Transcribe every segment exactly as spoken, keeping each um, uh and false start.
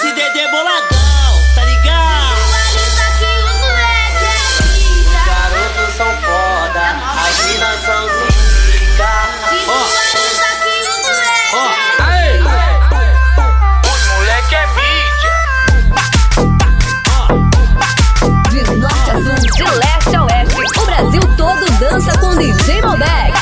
C D D boladão, tá ligado? Visualiza que o moleque é vida. Garotos são foda, as minas são zica. Visualiza que o moleque Ó, é aê! Os moleque é mídia. De norte a sul, de leste a oeste, o Brasil todo dança com D J Malbec.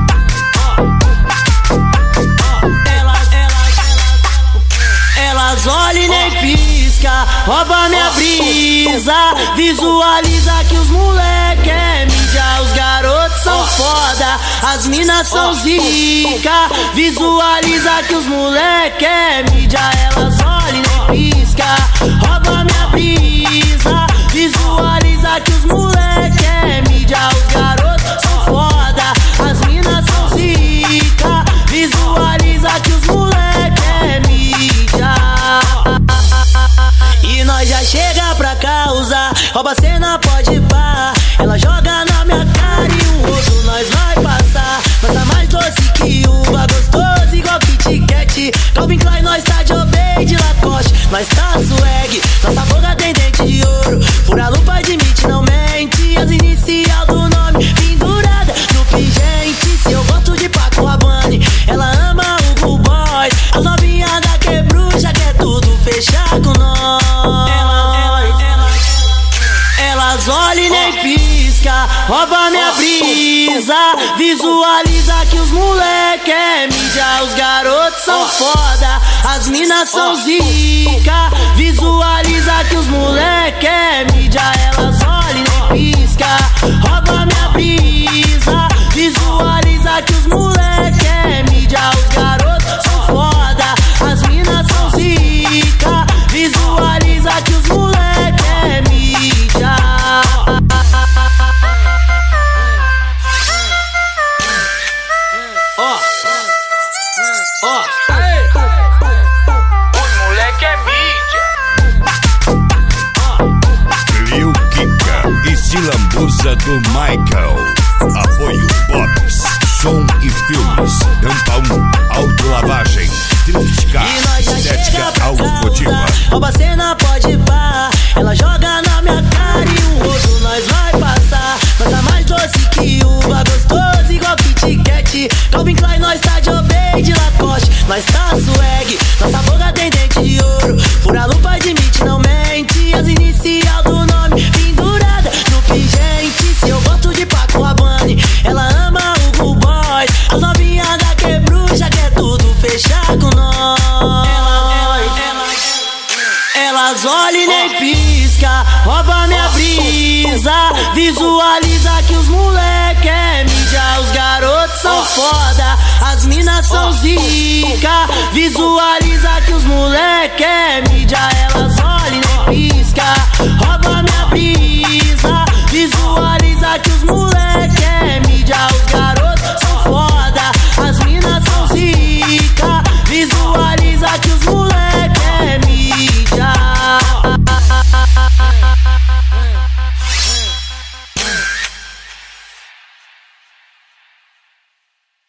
Elas, elas, elas, elas olham e nem pisca, rouba minha brisa. Visualiza que os moleque é mídia, os garotos são foda, as minas são zica. Visualiza que os moleque é mídia, elas olham e nem pisca, rouba minha brisa. Visualiza que os moleque é mídia, os garotos são foda, as minas são zica. Visualiza que os moleque é mídia. E nós já chega pra causar, rouba cena, pode pá. Ela joga na minha cara e o outro nós vai passar. Nós tá mais doce que uva, gostoso igual Kit Kat. Calvin Klein, nós tá de Obey, de Lacoste, nós tá swag. Nossa boca tem dente de ouro, fura a lupa, admite, não mente. As inicial do nome pendurada no pingente. Se eu gosto de Paco Rabanne, ela ama o Good Boys. As novinhas da Quebrucha quer tudo fechar com nós. Elas, elas, elas, elas olham e nem pisca, rouba minha brisa. Visualiza que os moleque é mídia, os garotos são foda, as minas são zica. Visualiza que os moleque é mídia, elas olham e nem pisca, rouba minha brisa. Visualiza que os moleque é mídia, os garotos são foda, as minas são zica. Visualiza que os moleque é mídia. Ó, ó, aê! Os moleque é mídia. Lil Kika e Silambuza do Michael. Apoio Bob's, som e filmes. Rampa um, autolavagem, Triscar, estética automotiva. Rouba cena, pode pá. Ela joga na minha cara e o outro nós vai passar. Nós tá mais doce que uva, gostoso igual Kit Kat. Calvin Klein, nós tá de Obey, de Lacoste, nós tá swag. Nossa boca tem dente de ouro, fura a lupa, admite, não mente. As inicial do nome pendurada no pingente. Se eu gosto de Paco Rabanne, ela ama o Good Boys. As novinhas da Quebrucha quer tudo fechar com nós. Elas, elas, elas, elas olham e nem pisca, rouba minha brisa. Visualiza que os moleque é mídia, os garotos são foda, as minas são zica. Visualiza que os moleque é mídia, elas olham e nem pisca, rouba